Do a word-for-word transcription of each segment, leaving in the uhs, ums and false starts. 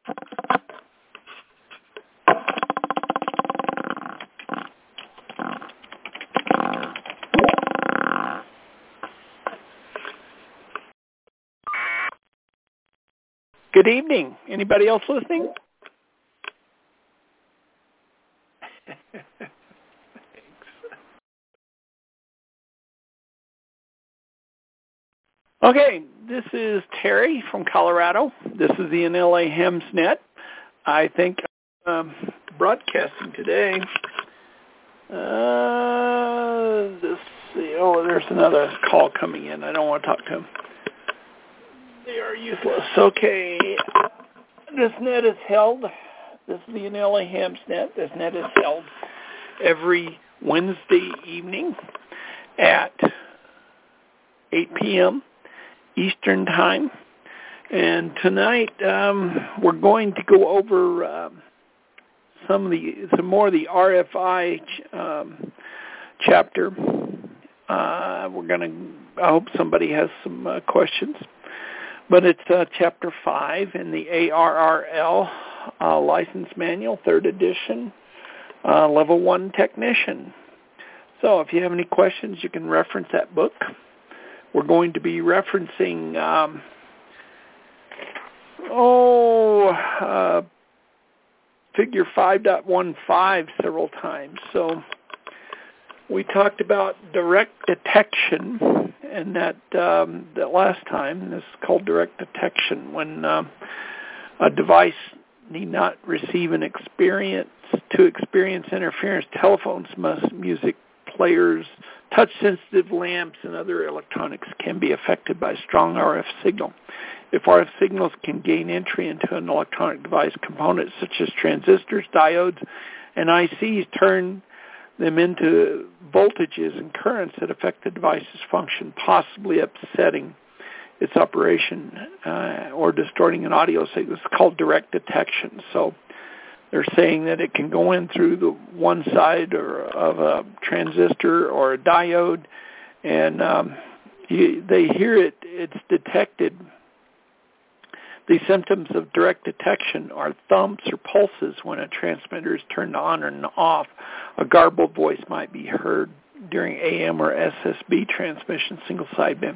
Good evening. Anybody else listening? Okay, this is Terry from Colorado. This is the N L A HemsNet. I think um, broadcasting today. Uh, let's see. Oh, there's another call coming in. I don't want to talk to them. They are useless. Okay, this net is held. This is the N L A HemsNet. This net is held every Wednesday evening at eight p.m. Eastern Time. And tonight um, we're going to go over uh, some of the some more of the R F I um, chapter. Uh, we're going to. I hope somebody has some uh, questions. But it's uh, Chapter five in the A R R L uh, License Manual, third edition, uh, Level one Technician. So if you have any questions, you can reference that book. We're going to be referencing, um, oh, uh, Figure five point fifteen several times. So we talked about direct detection, and that um, that last time, this is called direct detection, when uh, a device need not receive an experience to experience interference. Telephones, music players, touch-sensitive lamps, and other electronics can be affected by strong R F signal. If R F signals can gain entry into an electronic device, components such as transistors, diodes, and I Cs turn them into voltages and currents that affect the device's function, possibly upsetting its operation uh, or distorting an audio signal. It's called direct detection. So they're saying that it can go in through the one side or of a transistor or a diode, and um, you, they hear it, it's detected. The symptoms of direct detection are thumps or pulses when a transmitter is turned on and off. A garbled voice might be heard during A M or S S B transmission, single sideband.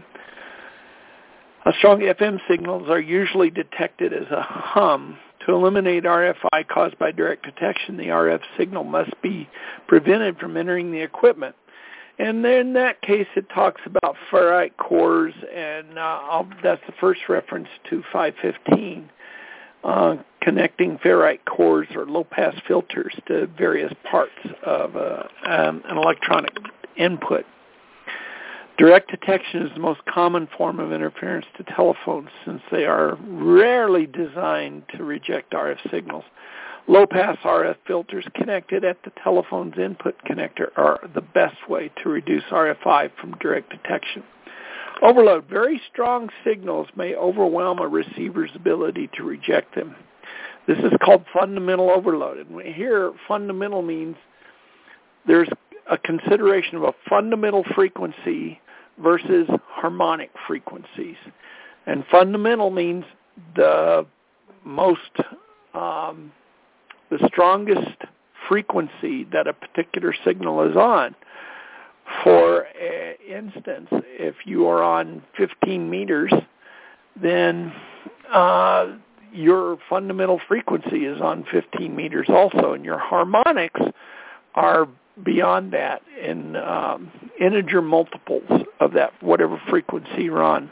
A strong F M signals are usually detected as a hum. To eliminate R F I caused by direct detection, the R F signal must be prevented from entering the equipment. And then in that case, it talks about ferrite cores, and uh, I'll, that's the first reference to five fifteen, uh, connecting ferrite cores or low-pass filters to various parts of uh, um, an electronic input. Direct detection is the most common form of interference to telephones since they are rarely designed to reject R F signals. Low-pass R F filters connected at the telephone's input connector are the best way to reduce R F I from direct detection. Overload. Very strong signals may overwhelm a receiver's ability to reject them. This is called fundamental overload. And here, fundamental means there's a consideration of a fundamental frequency versus harmonic frequencies. And fundamental means the most... Um, the strongest frequency that a particular signal is on. For instance, if you are on fifteen meters, then uh, your fundamental frequency is on fifteen meters also, and your harmonics are beyond that in um, integer multiples of that, whatever frequency you're on.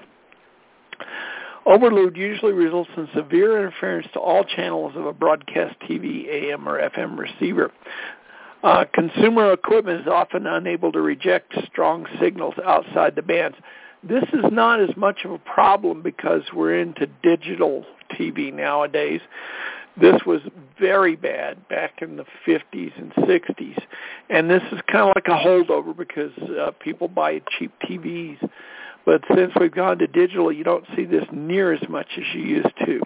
Overload usually results in severe interference to all channels of a broadcast T V, A M, or F M receiver. Uh, consumer equipment is often unable to reject strong signals outside the bands. This is not as much of a problem because we're into digital T V nowadays. This was very bad back in the fifties and sixties, and this is kind of like a holdover because uh, people buy cheap T Vs. But since we've gone to digital, you don't see this near as much as you used to.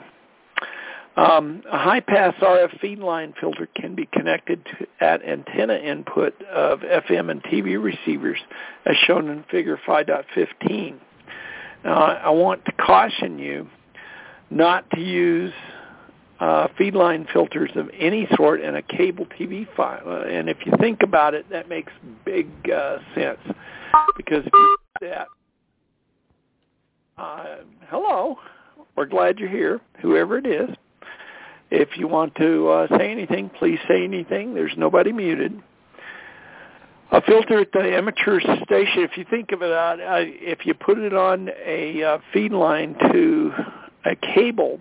Um, a high-pass R F feed line filter can be connected to, at antenna input of F M and T V receivers, as shown in Figure five point fifteen. Now, I want to caution you not to use uh, feedline filters of any sort in a cable T V file. Uh, and if you think about it, that makes big uh, sense. Because if you do that, uh, hello, we're glad you're here, whoever it is. If you want to uh, say anything, please say anything. There's nobody muted. A filter at the amateur station, if you think of it, uh, if you put it on a uh, feed line to a cable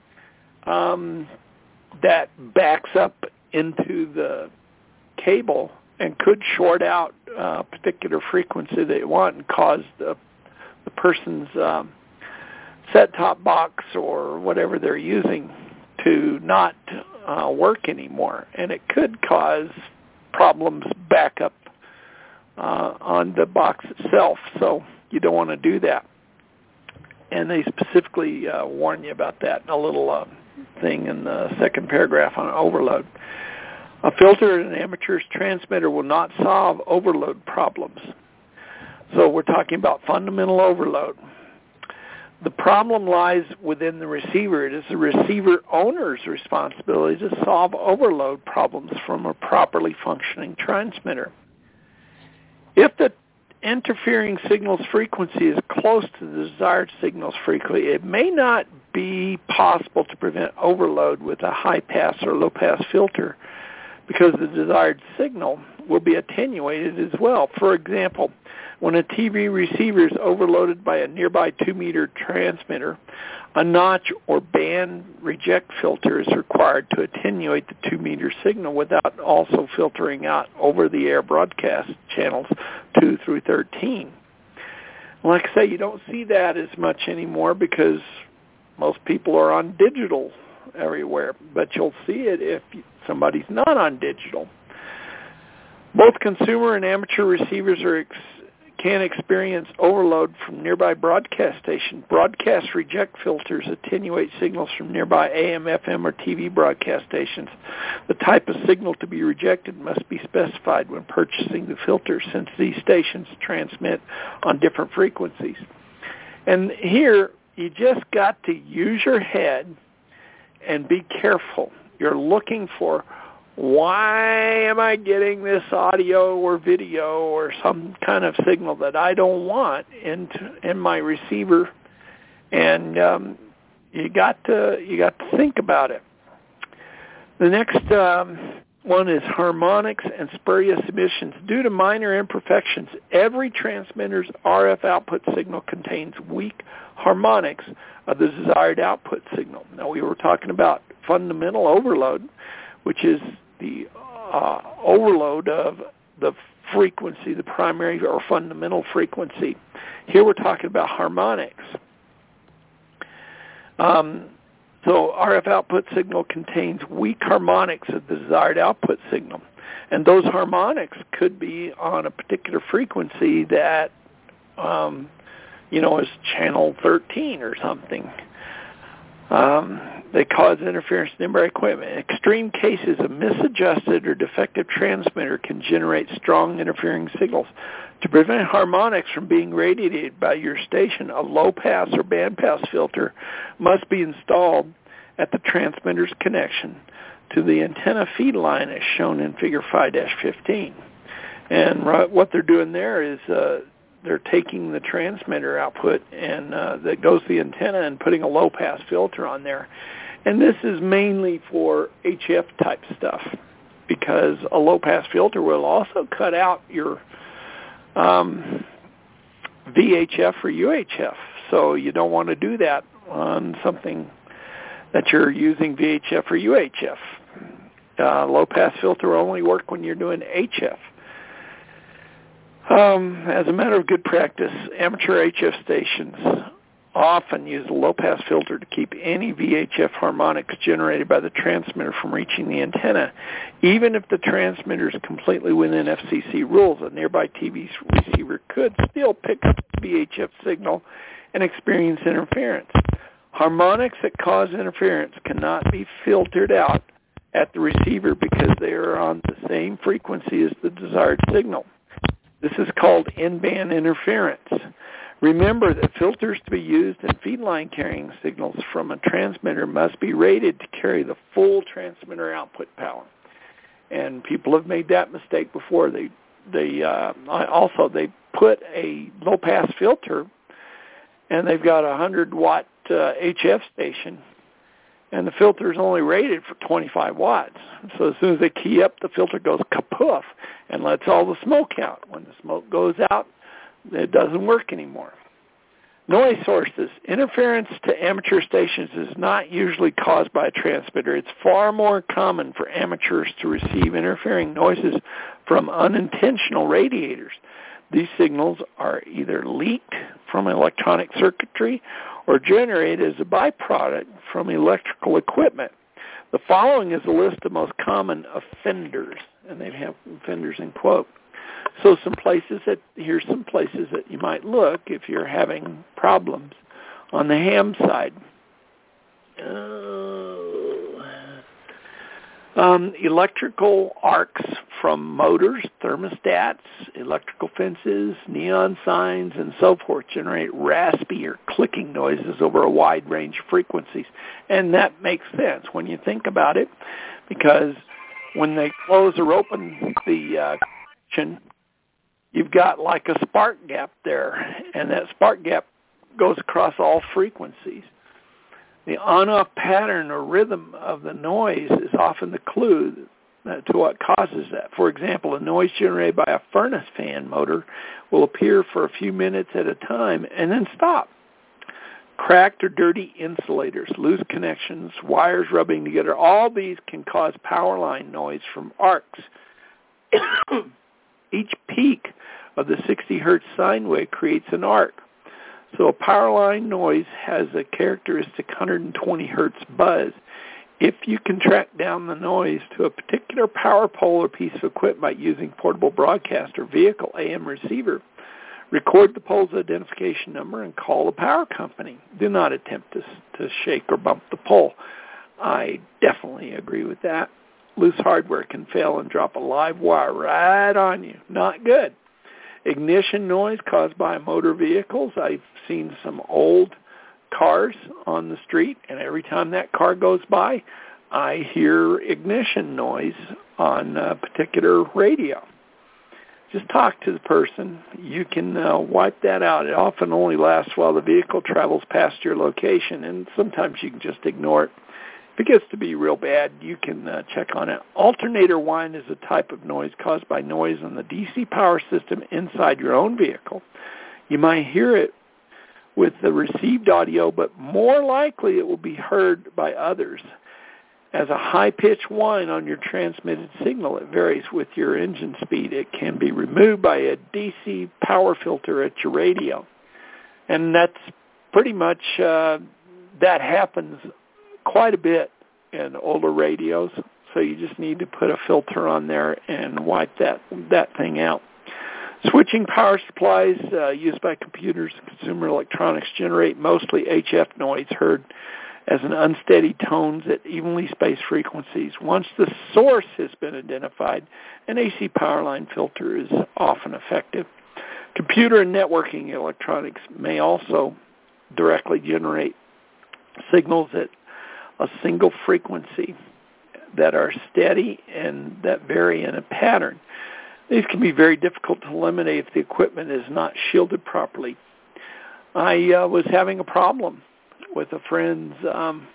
um, that backs up into the cable and could short out a particular frequency that you want and cause the, the person's um, set-top box or whatever they're using to not uh, work anymore. And it could cause problems back up uh, on the box itself, so you don't want to do that. And they specifically uh, warn you about that in a little uh, thing in the second paragraph on overload. A filter in an amateur's transmitter will not solve overload problems. So we're talking about fundamental overload. The problem lies within the receiver. It is the receiver owner's responsibility to solve overload problems from a properly functioning transmitter. If the interfering signal's frequency is close to the desired signal's frequency, it may not be possible to prevent overload with a high-pass or low-pass filter because the desired signal will be attenuated as well. For example, when a T V receiver is overloaded by a nearby two-meter transmitter, a notch or band reject filter is required to attenuate the two-meter signal without also filtering out over-the-air broadcast channels two through thirteen. Like I say, you don't see that as much anymore because most people are on digital everywhere, but you'll see it if somebody's not on digital. Both consumer and amateur receivers are ex- can experience overload from nearby broadcast stations. Broadcast reject filters attenuate signals from nearby A M, F M, or T V broadcast stations. The type of signal to be rejected must be specified when purchasing the filter, since these stations transmit on different frequencies. And here, you just got to use your head and be careful. You're looking for, why am I getting this audio or video or some kind of signal that I don't want into in my receiver? And um, you got to you got to think about it. The next um, one is harmonics and spurious emissions. Due to minor imperfections, every transmitter's R F output signal contains weak harmonics of the desired output signal. Now, we were talking about fundamental overload, which is the uh, overload of the frequency, the primary or fundamental frequency. Here we're talking about harmonics. Um, so R F output signal contains weak harmonics of the desired output signal. And those harmonics could be on a particular frequency that, um, you know, is channel thirteen or something. Um, they cause interference in nearby equipment. In extreme cases, a misadjusted or defective transmitter can generate strong interfering signals. To prevent harmonics from being radiated by your station, a low-pass or band-pass filter must be installed at the transmitter's connection to the antenna feed line as shown in Figure five dash fifteen. And right, what they're doing there is uh, they're taking the transmitter output and uh, that goes to the antenna and putting a low-pass filter on there. And this is mainly for H F type stuff because a low-pass filter will also cut out your um, V H F or U H F. So you don't want to do that on something that you're using V H F or U H F. Uh, low-pass filter will only work when you're doing H F. Um, as a matter of good practice, amateur H F stations often use a low-pass filter to keep any V H F harmonics generated by the transmitter from reaching the antenna. Even if the transmitter is completely within F C C rules, a nearby T V receiver could still pick up the V H F signal and experience interference. Harmonics that cause interference cannot be filtered out at the receiver because they are on the same frequency as the desired signal. This is called in-band interference. Remember that filters to be used in feed line carrying signals from a transmitter must be rated to carry the full transmitter output power. And people have made that mistake before. They they uh, also they put a low pass filter, and they've got a one hundred watt uh, H F station, and the filter is only rated for twenty-five watts. So as soon as they key up, the filter goes kapoof and lets all the smoke out. When the smoke goes out, it doesn't work anymore. Noise sources. Interference to amateur stations is not usually caused by a transmitter. It's far more common for amateurs to receive interfering noises from unintentional radiators. These signals are either leaked from electronic circuitry or generated as a byproduct from electrical equipment. The following is a list of most common offenders, and they have offenders in quote. So some places that, here's some places that you might look if you're having problems. On the ham side, uh, um, electrical arcs from motors, thermostats, electrical fences, neon signs, and so forth generate raspy or clicking noises over a wide range of frequencies. And that makes sense when you think about it, because when they close or open the uh, connection, you've got like a spark gap there, and that spark gap goes across all frequencies. The on-off pattern or rhythm of the noise is often the clue to what causes that. For example, a noise generated by a furnace fan motor will appear for a few minutes at a time and then stop. Cracked or dirty insulators, loose connections, wires rubbing together, all these can cause power line noise from arcs. Each peak of the sixty hertz sine wave creates an arc. So a power line noise has a characteristic one hundred twenty hertz buzz. If you can track down the noise to a particular power pole or piece of equipment by using portable broadcast or vehicle A M receiver, record the pole's identification number and call the power company. Do not attempt to, to shake or bump the pole. I definitely agree with that. Loose hardware can fail and drop a live wire right on you. Not good. Ignition noise caused by motor vehicles. I've seen some old cars on the street, and every time that car goes by, I hear ignition noise on a particular radio. Just talk to the person. You can uh, wipe that out. It often only lasts while the vehicle travels past your location, and sometimes you can just ignore it. If it gets to be real bad, you can uh, check on it. Alternator whine is a type of noise caused by noise on the D C power system inside your own vehicle. You might hear it with the received audio, but more likely it will be heard by others. As a high-pitched whine on your transmitted signal, it varies with your engine speed. It can be removed by a D C power filter at your radio. And that's pretty much, uh, that happens quite a bit in older radios, so you just need to put a filter on there and wipe that that thing out. Switching power supplies uh, used by computers and consumer electronics generate mostly H F noise heard as an unsteady tones at evenly spaced frequencies. Once the source has been identified, an A C power line filter is often effective. Computer and networking electronics may also directly generate signals at a single frequency that are steady and that vary in a pattern. These can be very difficult to eliminate if the equipment is not shielded properly. I uh, was having a problem with a friend's um,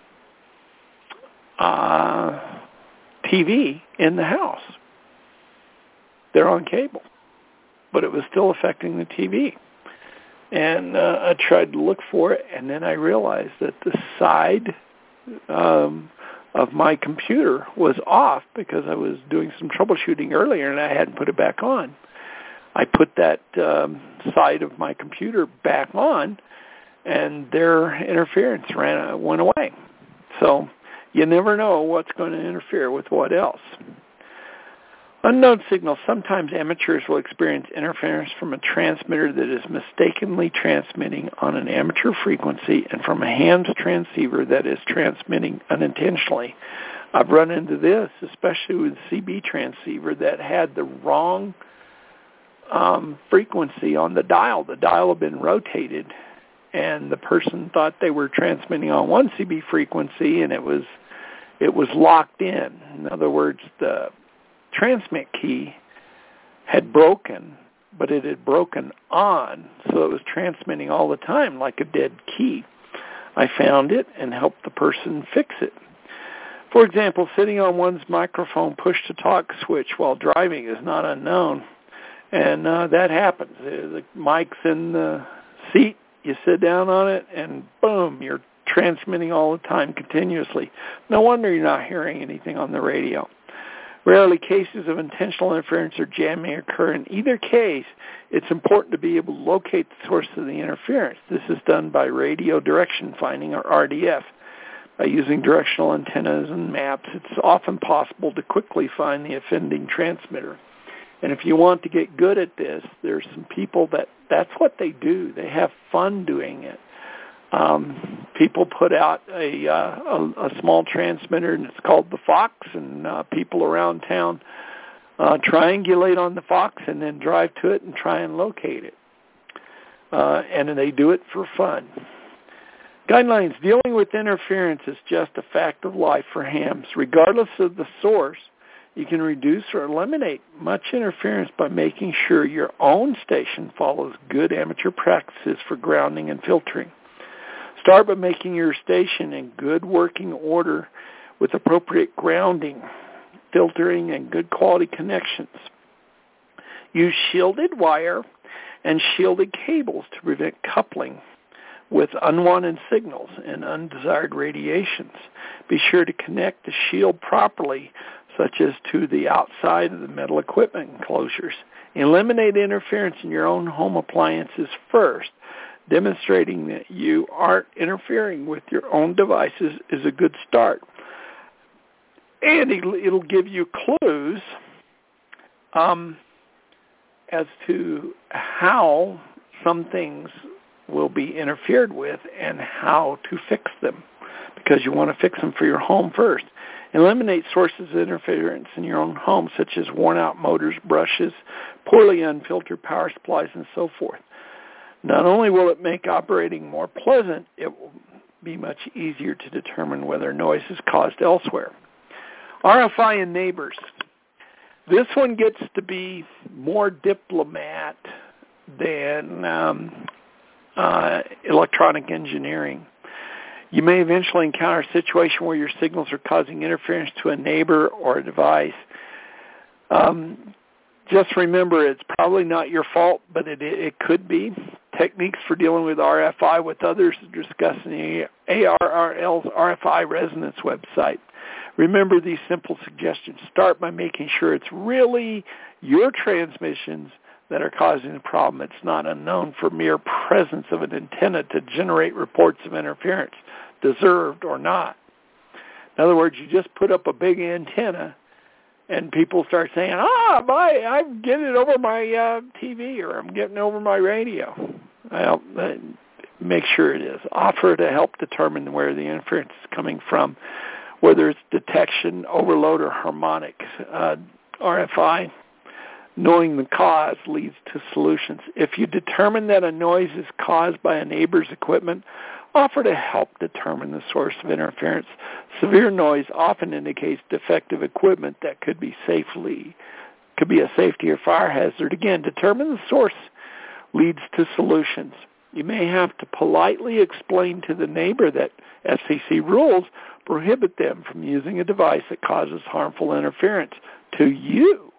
uh, T V in the house. They're on cable, but it was still affecting the T V. And uh, I tried to look for it, and then I realized that the side um, of my computer was off because I was doing some troubleshooting earlier and I hadn't put it back on. I put that um, side of my computer back on, and their interference ran went away. So you never know what's going to interfere with what else. Unknown signals. Sometimes amateurs will experience interference from a transmitter that is mistakenly transmitting on an amateur frequency and from a ham's transceiver that is transmitting unintentionally. I've run into this, especially with C B transceiver that had the wrong um, frequency on the dial. The dial had been rotated, and the person thought they were transmitting on one C B frequency, and it was it was locked in. In other words, the transmit key had broken, but it had broken on, so it was transmitting all the time like a dead key. I found it and helped the person fix it. For example, sitting on one's microphone push-to-talk switch while driving is not unknown, and uh, that happens. The mic's in the seat, you sit down on it, and boom, you're transmitting all the time continuously. No wonder you're not hearing anything on the radio. Rarely cases of intentional interference or jamming occur. In either case, it's important to be able to locate the source of the interference. This is done by radio direction finding, or R D F. By using directional antennas and maps, it's often possible to quickly find the offending transmitter. And if you want to get good at this, there's some people that that's what they do. They have fun doing it. Um, people put out a, uh, a, a small transmitter, and it's called the Fox, and uh, people around town uh, triangulate on the Fox and then drive to it and try and locate it. Uh, and they do it for fun. Guidelines: dealing with interference is just a fact of life for hams. Regardless of the source, you can reduce or eliminate much interference by making sure your own station follows good amateur practices for grounding and filtering. Start by making your station in good working order with appropriate grounding, filtering, and good quality connections. Use shielded wire and shielded cables to prevent coupling with unwanted signals and undesired radiations. Be sure to connect the shield properly, such as to the outside of the metal equipment enclosures. Eliminate interference in your own home appliances first. Demonstrating that you aren't interfering with your own devices is a good start. And it'll give you clues um, as to how some things will be interfered with and how to fix them, because you want to fix them for your home first. Eliminate sources of interference in your own home, such as worn-out motors, brushes, poorly unfiltered power supplies, and so forth. Not only will it make operating more pleasant, it will be much easier to determine whether noise is caused elsewhere. R F I and neighbors. This one gets to be more diplomat than um, uh, electronic engineering. You may eventually encounter a situation where your signals are causing interference to a neighbor or a device. Um, just remember, it's probably not your fault, but it, it could be. Techniques for dealing with R F I with others are discussed in the A R R L's R F I Resonance website. Remember these simple suggestions. Start by making sure it's really your transmissions that are causing the problem. It's not unknown for mere presence of an antenna to generate reports of interference, deserved or not. In other words, you just put up a big antenna, and people start saying, ah, my, I'm getting it over my uh, T V, or I'm getting it over my radio. Well, make sure it is. Offer to help determine where the interference is coming from, whether it's detection, overload, or harmonic. Uh, R F I, knowing the cause leads to solutions. If you determine that a noise is caused by a neighbor's equipment, offer to help determine the source of interference. Severe noise often indicates defective equipment that could be safely, could be a safety or fire hazard. Again, determine the source leads to solutions. You may have to politely explain to the neighbor that F C C rules prohibit them from using a device that causes harmful interference to you.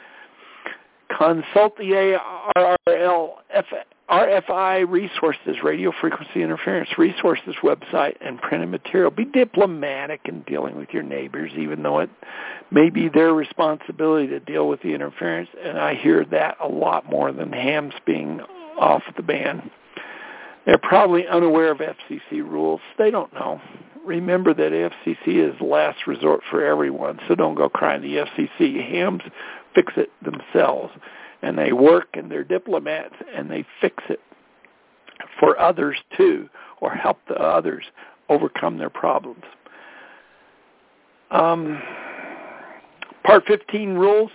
Consult the A R R L R F I Resources, Radio Frequency Interference Resources website, and printed material. Be diplomatic in dealing with your neighbors, even though it may be their responsibility to deal with the interference, and I hear that a lot more than hams being off the band. They're probably unaware of F C C rules. They don't know. Remember that F C C is last resort for everyone, so don't go crying to the F C C. Hams fix it themselves, and they work, and they're diplomats, and they fix it for others too, or help the others overcome their problems. Um, Part fifteen rules.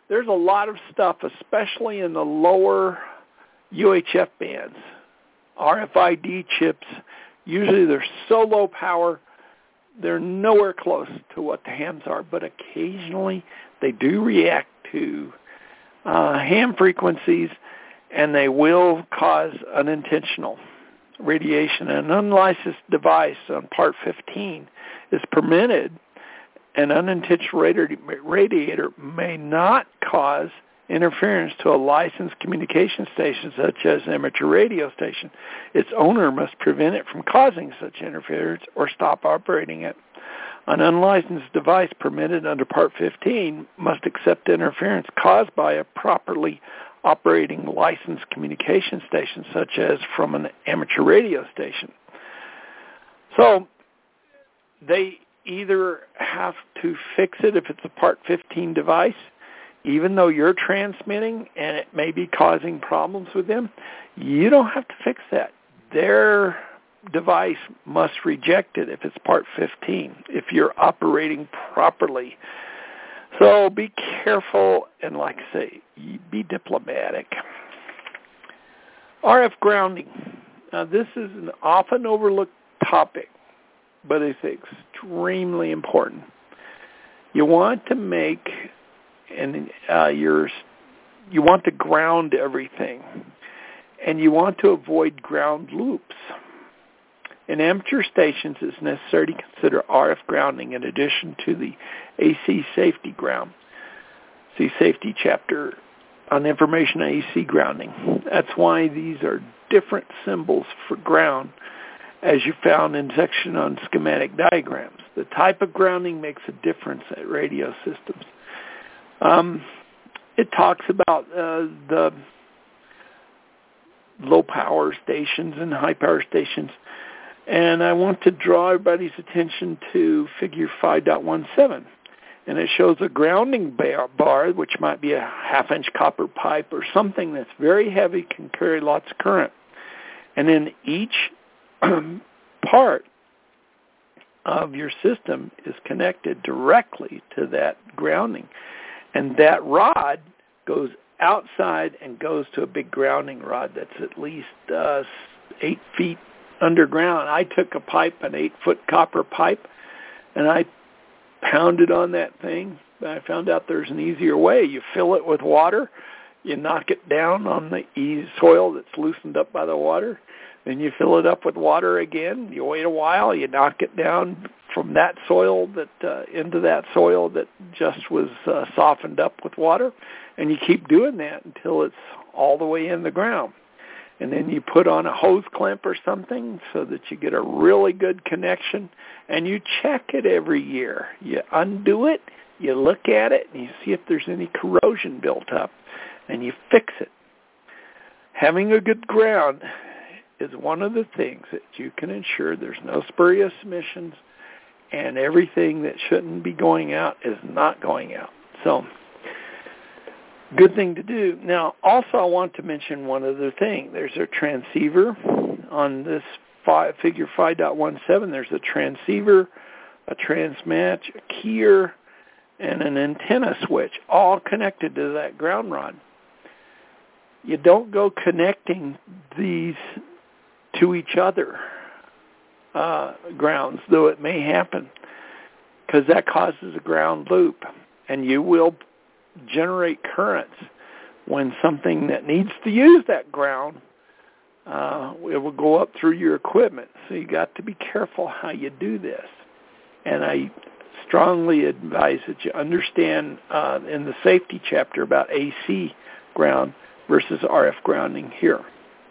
there's a lot of stuff, especially in the lower U H F bands. R F I D chips, usually they're so low power, they're nowhere close to what the hams are, but occasionally they do react to uh, ham frequencies, and they will cause unintentional radiation. An unlicensed device on Part fifteen is permitted. An unintentional radiator may not cause interference to a licensed communication station such as an amateur radio station. Its owner must prevent it from causing such interference or stop operating it. An unlicensed device permitted under Part fifteen must accept interference caused by a properly operating licensed communication station such as from an amateur radio station. So they either have to fix it if it's a Part fifteen device, even though you're transmitting and it may be causing problems with them, you don't have to fix that. Their device must reject it if it's Part fifteen, if you're operating properly. So be careful and, like I say, be diplomatic. R F grounding. Now, this is an often overlooked topic, but it's extremely important. You want to make and uh, your you want to ground everything, and you want to avoid ground loops. In amateur stations, it's necessary to consider R F grounding in addition to the A C safety ground. See safety chapter on information on A C grounding. That's why these are different symbols for ground, as you found in section on schematic diagrams. The type of grounding makes a difference at radio systems. Um, it talks about uh, the low power stations and high power stations. And I want to draw everybody's attention to figure five point seventeen. And it shows a grounding bar, which might be a half-inch copper pipe or something that's very heavy, can carry lots of current. And then each part of your system is connected directly to that grounding. And that rod goes outside and goes to a big grounding rod that's at least uh, eight feet underground. I took a pipe, an eight-foot copper pipe, and I pounded on that thing. I found out there's an easier way. You fill it with water, you knock it down on the soil that's loosened up by the water, then you fill it up with water again. You wait a while, you knock it down from that soil that uh, into that soil that just was uh, softened up with water, and you keep doing that until it's all the way in the ground. And then you put on a hose clamp or something so that you get a really good connection, and you check it every year. You undo it, you look at it, and you see if there's any corrosion built up, and you fix it. Having a good ground is one of the things that you can ensure there's no spurious emissions, and everything that shouldn't be going out is not going out. So, good thing to do. Now, also I want to mention one other thing. There's a transceiver on this five, figure five point seventeen. There's a transceiver, a transmatch, a keyer, and an antenna switch, all connected to that ground rod. You don't go connecting these to each other uh, grounds, though it may happen, because that causes a ground loop, and you will generate currents when something that needs to use that ground, uh, it will go up through your equipment. So you got to be careful how you do this. And I strongly advise that you understand uh, in the safety chapter about A C ground versus R F grounding here.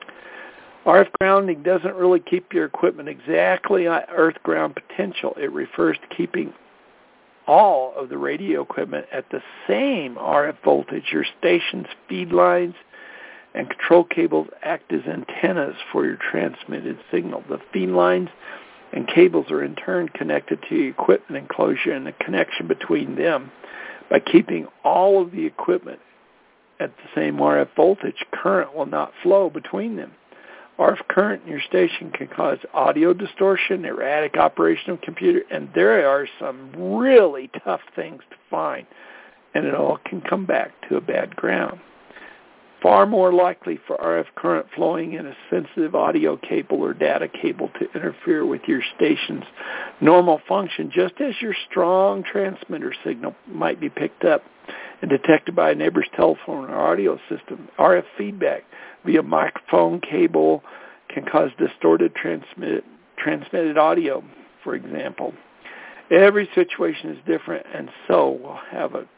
R F grounding doesn't really keep your equipment exactly at earth ground potential. It refers to keeping all of the radio equipment at the same R F voltage. Your station's feed lines and control cables act as antennas for your transmitted signal. The feed lines and cables are in turn connected to the equipment enclosure, and the connection between them, by keeping all of the equipment at the same R F voltage, current will not flow between them. R F current in your station can cause audio distortion, erratic operation of computer, and there are some really tough things to find. and it all can come back to a bad ground. Far more likely for R F current flowing in a sensitive audio cable or data cable to interfere with your station's normal function, just as your strong transmitter signal might be picked up and detected by a neighbor's telephone or audio system. R F feedback via microphone cable can cause distorted transmit, transmitted audio, for example. Every situation is different, and so we'll have a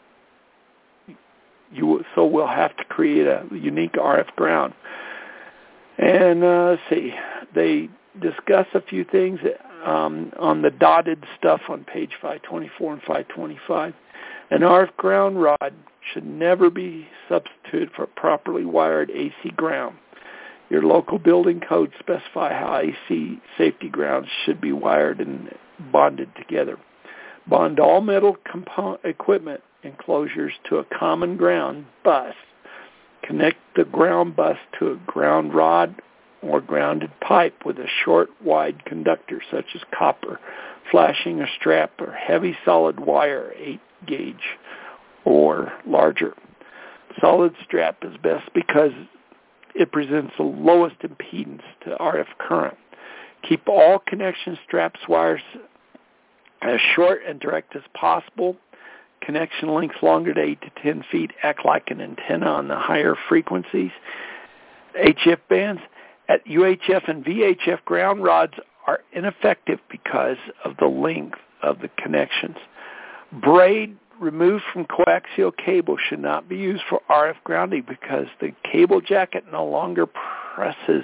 you so we'll have to create a unique R F ground. And uh, let's see, they discuss a few things um, on the dotted stuff on page five twenty-four and five twenty-five. An R F ground rod should never be substituted for properly wired A C ground. Your local building codes specify how A C safety grounds should be wired and bonded together. Bond all metal component equipment enclosures to a common ground bus. Connect the ground bus to a ground rod or grounded pipe with a short, wide conductor such as copper, flashing, a strap, or heavy solid wire, eight gauge or larger. Solid strap is best because it presents the lowest impedance to R F current. Keep all connection straps wires as short and direct as possible. Connection lengths longer to eight to ten feet act like an antenna on the higher frequencies. H F bands at U H F and V H F ground rods are ineffective because of the length of the connections. Braid removed from coaxial cable should not be used for R F grounding because the cable jacket no longer presses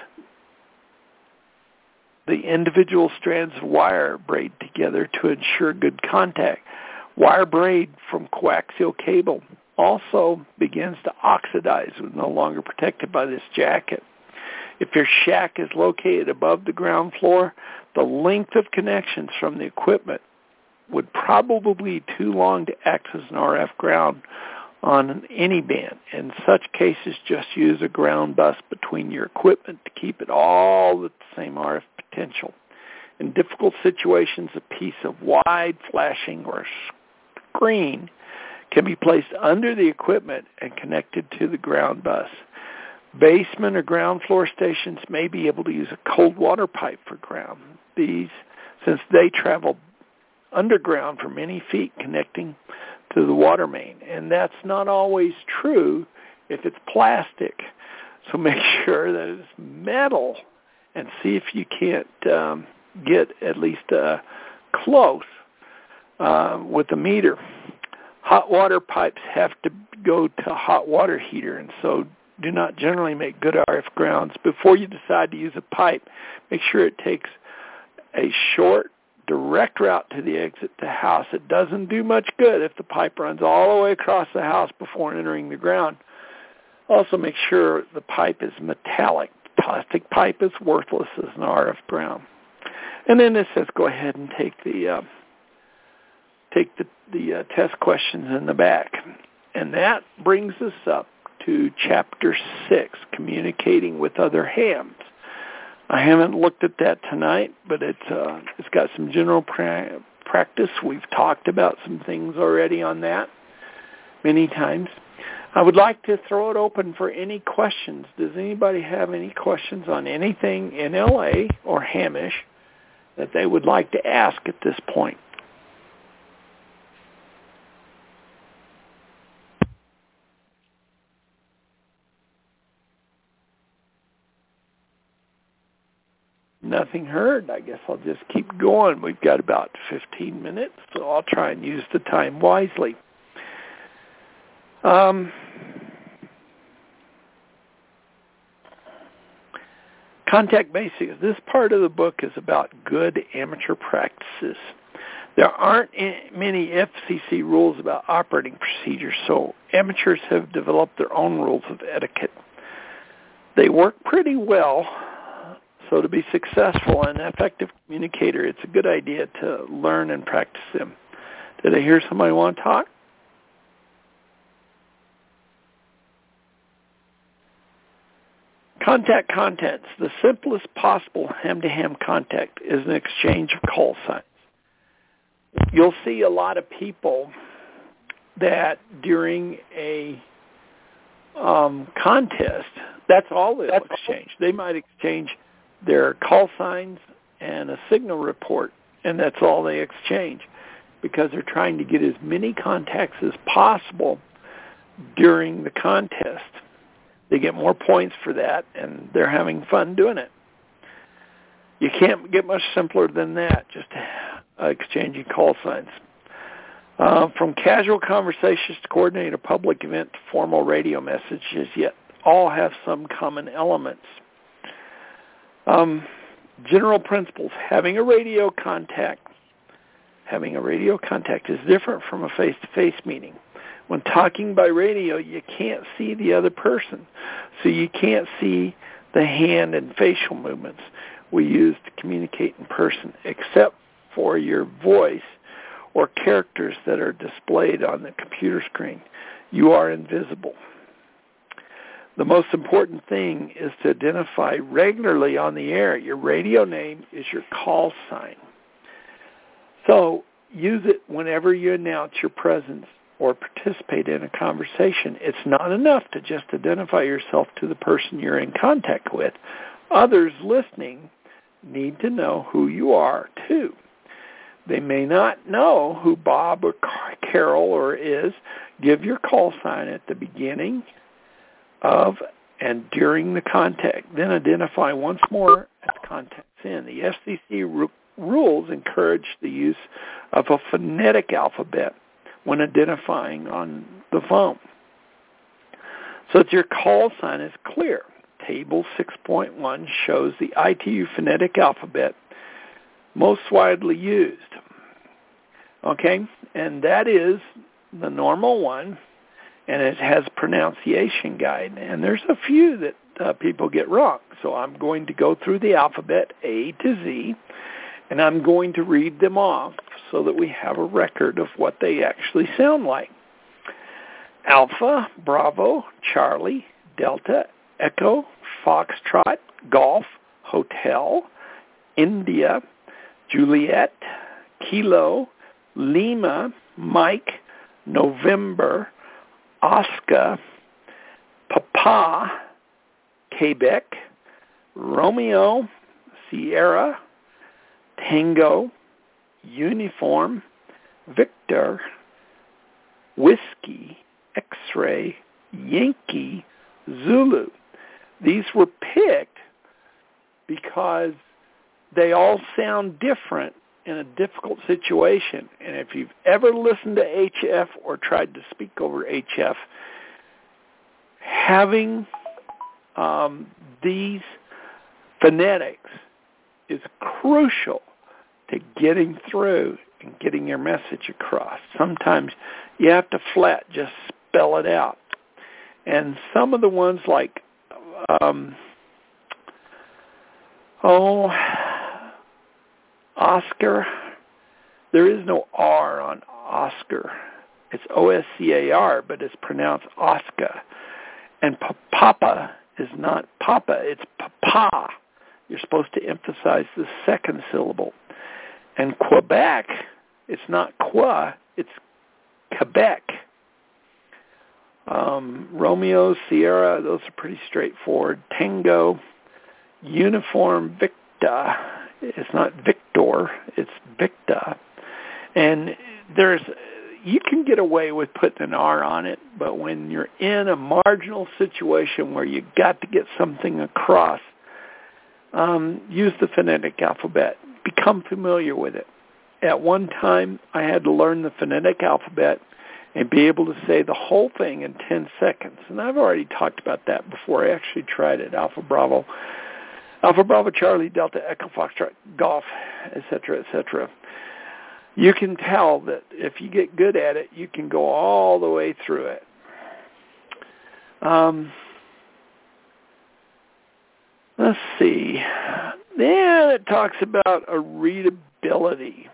the individual strands of wire braid together to ensure good contact. Wire braid from coaxial cable also begins to oxidize when no longer protected by this jacket. If your shack is located above the ground floor, the length of connections from the equipment would probably be too long to act as an R F ground on any band. In such cases, just use a ground bus between your equipment to keep it all at the same R F potential. In difficult situations, a piece of wide flashing or screen can be placed under the equipment and connected to the ground bus. Basement or ground floor stations may be able to use a cold water pipe for ground. These, since they travel underground for many feet connecting to the water main. And that's not always true if it's plastic. So make sure that it's metal and see if you can't um, get at least uh, close uh, with the meter. Hot water pipes have to go to a hot water heater, and so do not generally make good R F grounds. Before you decide to use a pipe, make sure it takes a short, direct route to the exit to the house. It doesn't do much good if the pipe runs all the way across the house before entering the ground. Also make sure the pipe is metallic. Plastic pipe is worthless as an R F ground. And then it says go ahead and take the uh, take the, the uh, test questions in the back. And that brings us up to Chapter six, Communicating with Other Hams. I haven't looked at that tonight, but it's, uh, it's got some general pra- practice. We've talked about some things already on that many times. I would like to throw it open for any questions. Does anybody have any questions on anything in L A or Hamish that they would like to ask at this point? Nothing heard. I guess I'll just keep going. We've got about fifteen minutes, so I'll try and use the time wisely. Um, contact basics. This part of the book is about good amateur practices. There aren't many F C C rules about operating procedures, so amateurs have developed their own rules of etiquette. They work pretty well. So to be successful and effective communicator, it's a good idea to learn and practice them. Did I hear somebody want to talk? Contact contents. The simplest possible ham-to-ham contact is an exchange of call signs. You'll see a lot of people that during a um, contest, that's all they'll that's exchange. All. They might exchange their call signs and a signal report, and that's all they exchange, because they're trying to get as many contacts as possible during the contest. They get more points for that, and they're having fun doing it. You can't get much simpler than that, just uh, exchanging call signs. Uh, from casual conversations to coordinate a public event to formal radio messages, yet all have some common elements. Um, general principles. Having a radio contact, having a radio contact is different from a face-to-face meeting. When talking by radio, you can't see the other person, so you can't see the hand and facial movements we use to communicate in person, except for your voice or characters that are displayed on the computer screen. You are invisible. The most important thing is to identify regularly on the air. Your radio name is your call sign. So use it whenever you announce your presence or participate in a conversation. It's not enough to just identify yourself to the person you're in contact with. Others listening need to know who you are, too. They may not know who Bob or Carol or is. Give your call sign at the beginning of and during the contact. Then identify once more at the contact's end. The F C C r- rules encourage the use of a phonetic alphabet when identifying on the phone, so that your call sign is clear. Table six point one shows the I T U phonetic alphabet most widely used. Okay, and that is the normal one, and it has pronunciation guide. And there's a few that uh, people get wrong. So I'm going to go through the alphabet A to Z, and I'm going to read them off so that we have a record of what they actually sound like. Alpha, Bravo, Charlie, Delta, Echo, Foxtrot, Golf, Hotel, India, Juliet, Kilo, Lima, Mike, November, Oscar, Papa, Quebec, Romeo, Sierra, Tango, Uniform, Victor, Whiskey, X-Ray, Yankee, Zulu. These were picked because they all sound different in a difficult situation. And if you've ever listened to H F or tried to speak over H F, having um, these phonetics is crucial to getting through and getting your message across. Sometimes you have to flat just spell it out. And some of the ones like, um, oh, Oscar, there is no R on Oscar. It's O S C A R, but it's pronounced Oscar. And Papa is not Papa, it's Papa. You're supposed to emphasize the second syllable. And Quebec, it's not Qua, it's Quebec. Um, Romeo, Sierra, those are pretty straightforward. Tango, Uniform, Victa. It's not Victor, it's Victa. And there's, you can get away with putting an R on it, but when you're in a marginal situation where you got to get something across, um, use the phonetic alphabet. Become familiar with it. At one time, I had to learn the phonetic alphabet and be able to say the whole thing in ten seconds. And I've already talked about that before I actually tried it. Alpha Bravo, Alpha Bravo, Charlie, Delta, Echo, Foxtrot, Golf, et cetera, et cetera. You can tell that if you get good at it, you can go all the way through it. Um, let's see. Then it talks about a readability.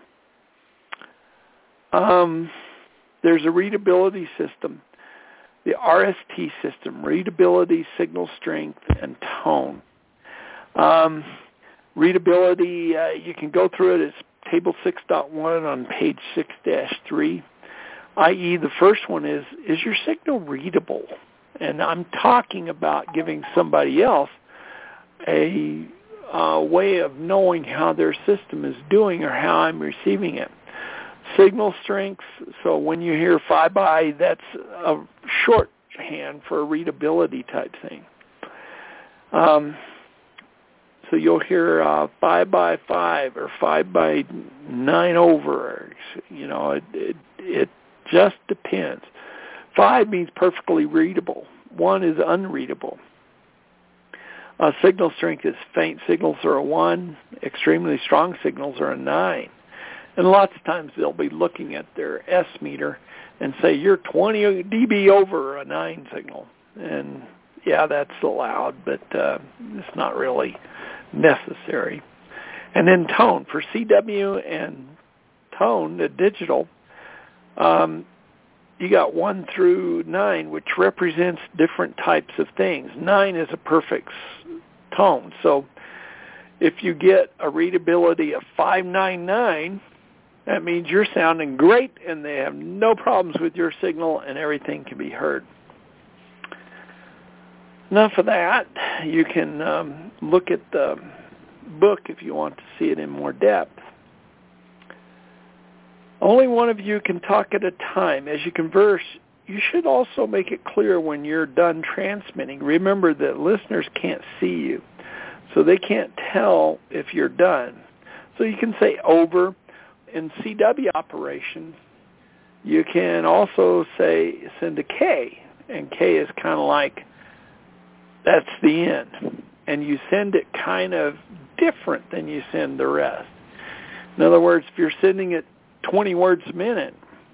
Um, there's a readability system, the R S T system, readability, signal strength, and tone. Um, readability, uh, you can go through it. It's table six point one on page six dash three. that is the first one is, is your signal readable? And I'm talking about giving somebody else a uh, way of knowing how their system is doing or how I'm receiving it. Signal strength, so when you hear five by, that's a shorthand for a readability type thing. Um, so you'll hear uh, five by five or five by nine over. You know, it, it, it just depends. Five means perfectly readable. One is unreadable. Uh, signal strength is faint signals are a one. Extremely strong signals are a nine. And lots of times they'll be looking at their S meter and say, you're twenty decibels over a nine signal. And yeah, that's allowed, but uh, it's not really necessary. And then tone. For C W and tone, the digital, um, you got one through nine, which represents different types of things. Nine is a perfect tone. So if you get a readability of five ninety-nine, that means you're sounding great and they have no problems with your signal and everything can be heard. Enough of that. You can um, look at the book if you want to see it in more depth. Only one of you can talk at a time. As you converse, you should also make it clear when you're done transmitting. Remember that listeners can't see you, so they can't tell if you're done. So you can say over. In C W operations, you can also say send a K, and K is kind of like that's the end. And you send it kind of different than you send the rest. In other words, if you're sending it twenty words a minute,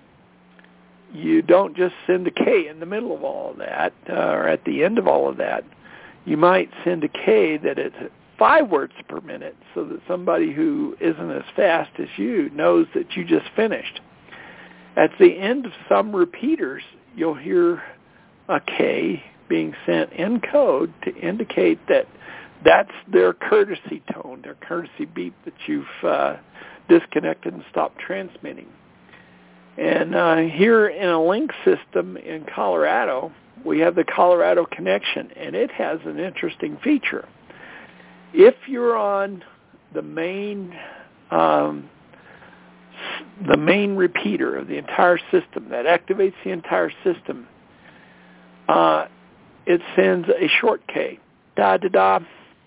you don't just send a K in the middle of all of that uh, or at the end of all of that. You might send a K that it's five words per minute so that somebody who isn't as fast as you knows that you just finished. At the end of some repeaters, you'll hear a K being sent in code to indicate that that's their courtesy tone, their courtesy beep that you've uh, disconnected and stopped transmitting. And uh, here in a link system in Colorado, we have the Colorado Connection, and it has an interesting feature. If you're on the main um, the main repeater of the entire system that activates the entire system, uh, it sends a short K, da da da.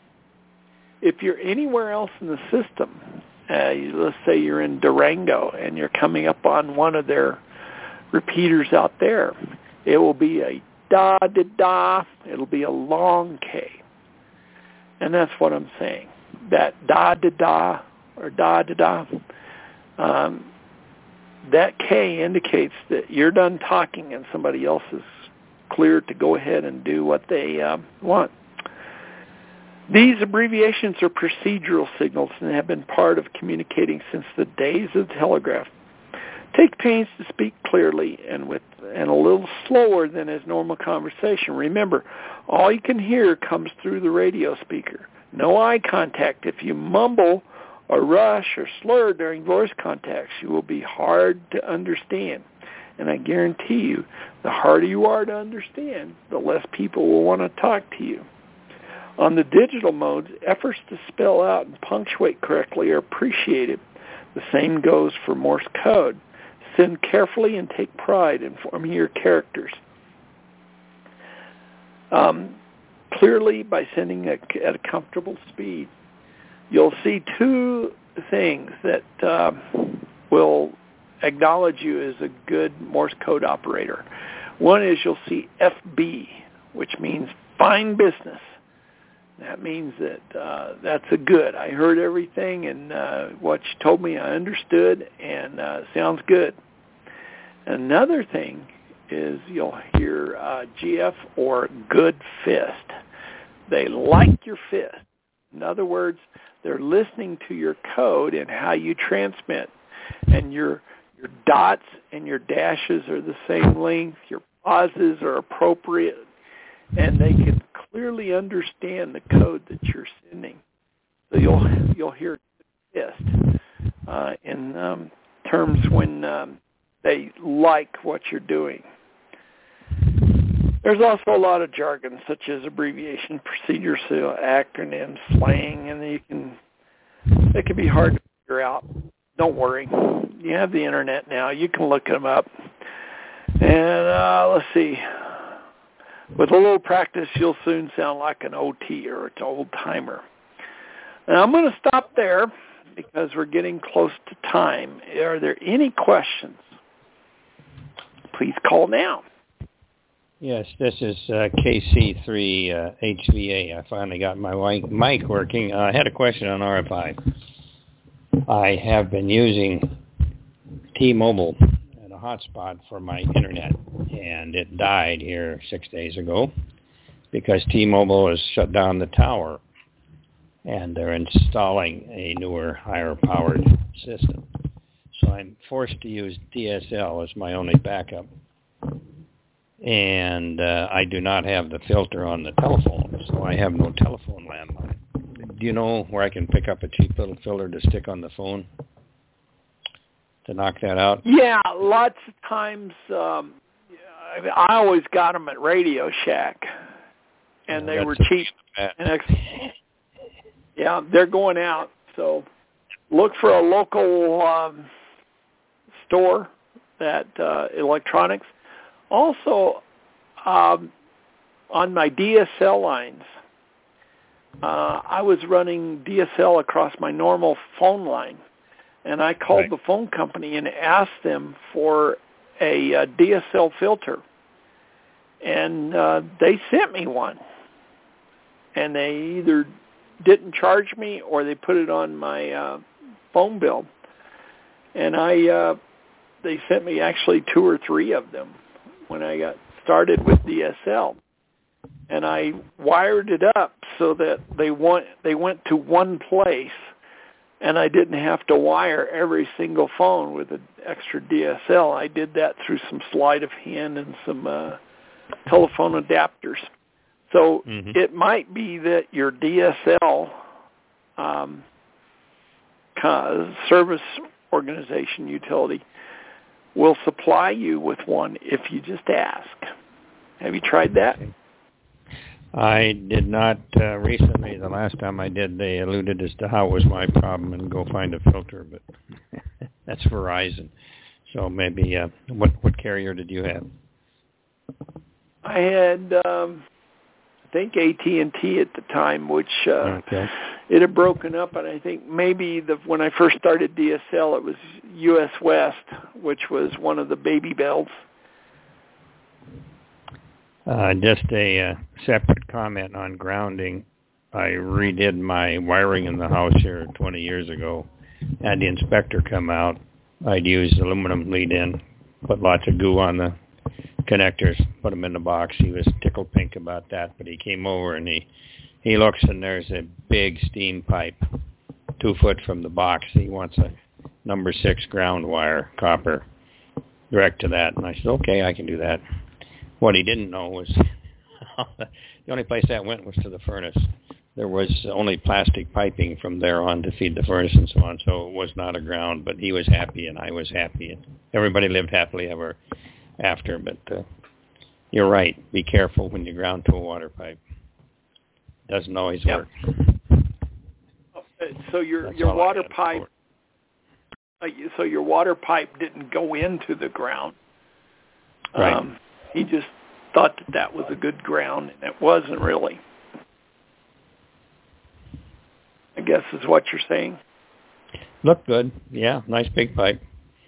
If you're anywhere else in the system, uh, let's say you're in Durango and you're coming up on one of their repeaters out there, it will be a da da da. It'll be a long K. And that's what I'm saying. That da-da-da or da-da-da, um, that K indicates that you're done talking and somebody else is cleared to go ahead and do what they uh, want. These abbreviations are procedural signals and have been part of communicating since the days of the telegraph. Take pains to speak clearly and with and a little slower than is normal conversation. Remember, all you can hear comes through the radio speaker. No eye contact. If you mumble or rush or slur during voice contacts, you will be hard to understand. And I guarantee you, the harder you are to understand, the less people will want to talk to you. On the digital modes, efforts to spell out and punctuate correctly are appreciated. The same goes for Morse code. Send carefully and take pride in forming your characters. Um, clearly, by sending a, at a comfortable speed, you'll see two things that uh, will acknowledge you as a good Morse code operator. One is you'll see F B, which means fine business. That means that uh, that's a good. I heard everything, and uh, what you told me I understood, and uh, sounds good. Another thing is you'll hear uh, G F or good fist. They like your fist. In other words, they're listening to your code and how you transmit. And your your dots and your dashes are the same length. Your pauses are appropriate. And they can clearly understand the code that you're sending. So you'll you'll hear fist uh, in um, terms when um, they like what you're doing. There's also a lot of jargon, such as abbreviation, procedures, uh, acronyms, slang, and you can it can be hard to figure out. Don't worry. You have the internet now. You can look them up. And uh, let's see. With a little practice, you'll soon sound like an O T or an old-timer. Now, I'm going to stop there because we're getting close to time. Are there any questions? Please call now. Yes, this is uh, K C three uh, H V A. I finally got my mic working. Uh, I had a question on R F I. I have been using T-Mobile at a hotspot for my internet, and it died here six days ago because T-Mobile has shut down the tower, and they're installing a newer, higher-powered system. So I'm forced to use D S L as my only backup. And uh, I do not have the filter on the telephone, so I have no telephone landline. Do you know where I can pick up a cheap little filter to stick on the phone to knock that out? Yeah, lots of times. Um, I, mean, I always got them at Radio Shack, and oh, they were a, cheap. And ex- yeah, they're going out. So look for a local um, store that uh, electronics. Also, um, on my D S L lines, uh, I was running D S L across my normal phone line, and I called right. the phone company and asked them for a, a D S L filter, and uh, they sent me one, and they either didn't charge me or they put it on my uh, phone bill, and I uh, they sent me actually two or three of them when I got started with D S L, and I wired it up so that they want they went to one place, and I didn't have to wire every single phone with an extra D S L. I did that through some sleight of hand and some uh, telephone adapters. So mm-hmm. It might be that your D S L um, service organization utility will supply you with one if you just ask. Have you tried that? I did not uh, recently. The last time I did, they alluded as to how it was my problem and go find a filter, but that's Verizon. So maybe, uh, what, what carrier did you have? I had, um, I think, A T and T at the time, which uh, okay. It had broken up, and I think maybe the, when I first started D S L, it was U S West, which was one of the baby bells. Uh, just a uh, separate comment on grounding. I redid my wiring in the house here twenty years ago. Had the inspector come out. I'd use aluminum lead-in, put lots of goo on the connectors, put them in the box. He was tickled pink about that, but he came over and he, he looks and there's a big steam pipe two foot from the box. He wants a number six ground wire, copper, direct to that. And I said, okay, I can do that. What he didn't know was the only place that went was to the furnace. There was only plastic piping from there on to feed the furnace and so on, so it was not a ground, but he was happy and I was happy. And everybody lived happily ever after, but uh, you're right. Be careful when you ground to a water pipe. It doesn't always yep. work. So your That's your water pipe, uh, so your water pipe didn't go into the ground. Right. Um, he just thought that that was a good ground, and it wasn't really. I guess is what you're saying. Looked good. Yeah, nice big pipe.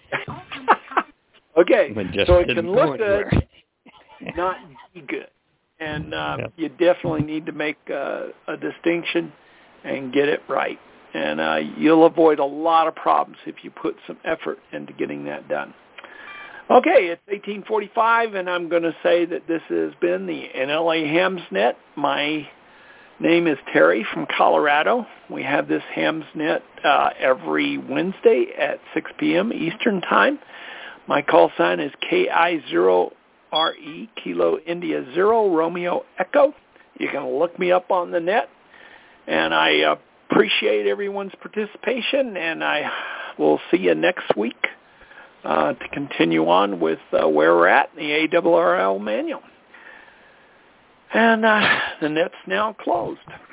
Okay, so it can look anywhere. good, not be good. And uh, yep. you definitely need to make uh, a distinction and get it right. And uh, you'll avoid a lot of problems if you put some effort into getting that done. Okay, it's eighteen forty-five, and I'm going to say that this has been the N L A Hamsnet. My name is Terry from Colorado. We have this Hamsnet uh, every Wednesday at six p.m. Eastern Time. My call sign is K I zero R E, Kilo India Zero, Romeo Echo. You can look me up on the net, and I appreciate everyone's participation, and I will see you next week uh, to continue on with uh, where we're at in the A R R L manual. And uh, the net's now closed.